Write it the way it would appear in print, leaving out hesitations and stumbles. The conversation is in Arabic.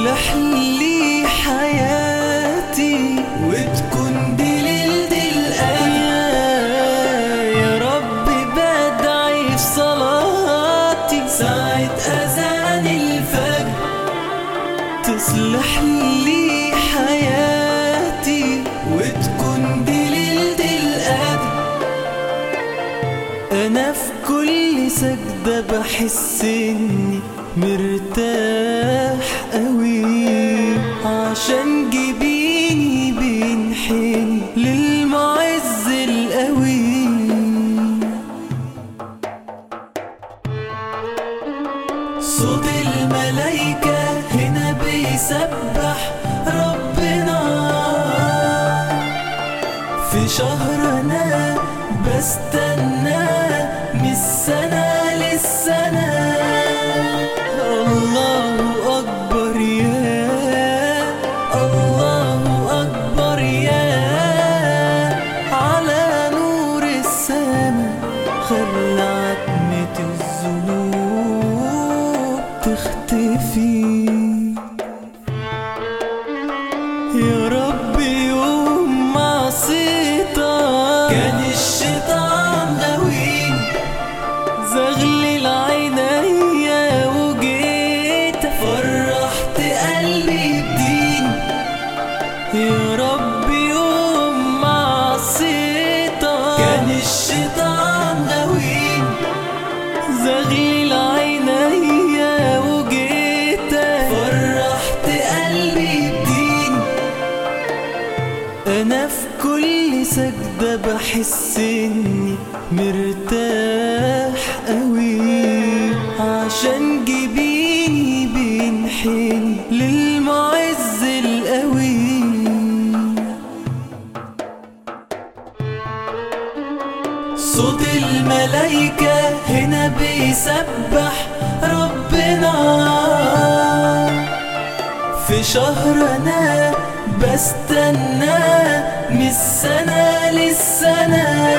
تصلح لي حياتي وتكون دي ليلة الآية. يا رب بدعي في صلاتي ساعة أذان الفجر، تصلح لي حياتي وتكون دي ليلة القدر. أنا في كل سجدة بحس إني مرتاح قوي، عشان جبيني بينحني للمعز القوي. صوت الملايكة هنا بيسبح ربنا، في شهرنا بستنى من السنة للسنة. الله أكبر يا الله أكبر يا على نور السما، خلى عتمة الذنوب تختفي. يا رب يوم معصيتك كان الشيطان غوي، زغلل عينيا وجيت فرحت قلبي بدين. يا رب يوم معصيتك كان الشيطان غوي، زغلل عينيا وجيت فرحت قلبي بدين. أنا في كل سجدة بحس إني مرتاح قوي، عشان جبيني بينحني للمعز القوي. صوت الملايكة هنا بيسبح ربنا، في شهرنا بستنى من السنة للسنة.